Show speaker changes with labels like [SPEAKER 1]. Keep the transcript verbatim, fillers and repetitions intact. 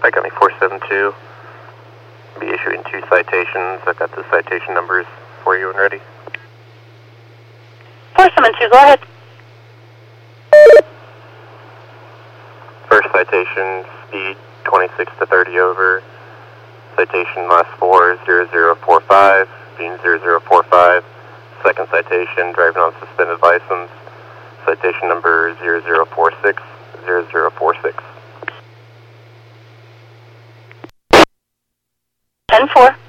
[SPEAKER 1] Tri-County four seven two. Be issuing two citations. I've got the citation numbers for you when ready.
[SPEAKER 2] four seven two, go ahead.
[SPEAKER 1] First citation, speed twenty-six to thirty over. Citation last four, zero zero four five, being zero zero four five. Second citation, driving on suspended license. Citation number zero zero four six, zero zero four six.
[SPEAKER 2] ten four.